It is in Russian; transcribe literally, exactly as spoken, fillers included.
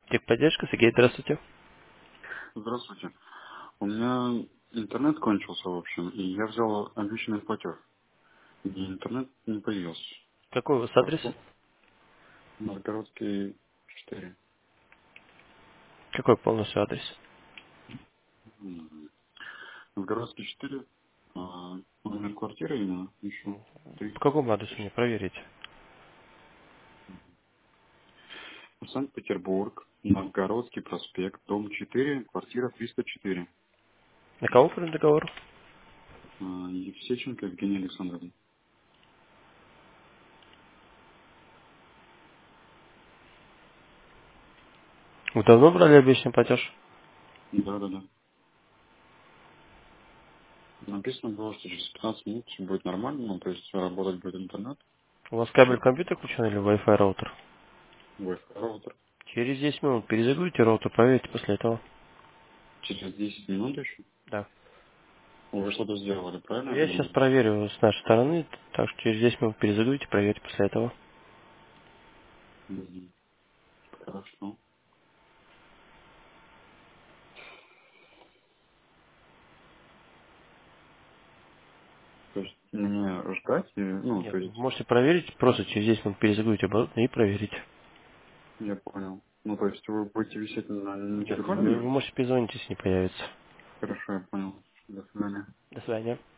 Техподдержка, Сергей, здравствуйте. Здравствуйте. У меня интернет кончился, в общем, и я взял обещанный платеж. И интернет не появился. Какой у вас адрес? Прошло. Новгородский четыре. Какой полностью адрес? М. Новгородский четыре. А, номер квартиры именно еще. По Три. какому адресу мне проверить? Санкт-Петербург. Новгородский проспект. Дом четыре. Квартира триста четыре. На кого оформлен договор? А, Евсеченко Евгения Александровна. Вы давно брали обещанный платеж? Да, да, да. Написано было, что через пятнадцать минут все будет нормально, ну, то есть работать будет интернет. У вас кабель Все. компьютер включен или Wi-Fi роутер? Wi-Fi роутер. Через десять минут перезагрузите роутер, проверьте после этого. Через десять минут еще. Да. Вы что-то сделали, правильно Ну, я я сейчас понимаю? проверю с нашей стороны, так что через десять минут перезагрузите, проверьте после этого. Мгм. Хорошо. То есть мне ждать, и, ну, Нет, то вы есть, можете проверить, просто через десять минут перезагрузите оборудование и проверите. я понял. Ну, то есть вы будете висеть на, на Нет, телефоне? вы, вы Или? можете перезвонить, если не появится. Хорошо, я понял. До свидания. До свидания.